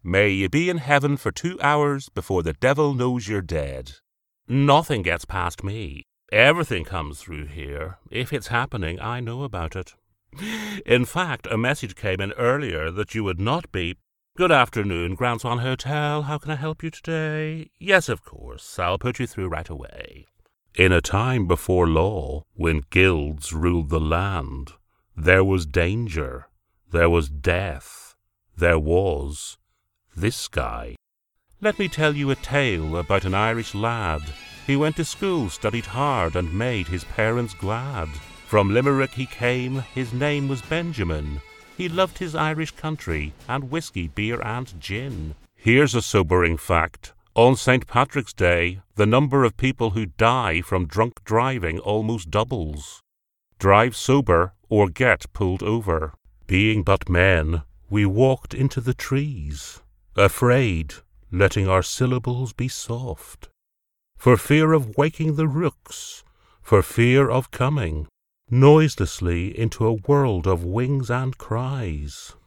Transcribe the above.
May you be in heaven for 2 hours before the devil knows you're dead. Nothing gets past me. Everything comes through here. If it's happening, I know about it. In fact, a message came in earlier that you would not be. Good afternoon, Grand Swan Hotel. How can I help you today? Yes, of course. I'll put you through right away. In a time before law, when guilds ruled the land, there was danger, there was death, there was this guy. Let me tell you a tale about an Irish lad. He went to school, studied hard, and made his parents glad. From Limerick he came, his name was Benjamin. He loved his Irish country, and whiskey, beer, and gin. Here's a sobering fact. On St. Patrick's Day, the number of people who die from drunk driving almost doubles. Drive sober or get pulled over. Being but men, we walked into the trees, afraid, letting our syllables be soft. For fear of waking the rooks, for fear of coming noiselessly into a world of wings and cries.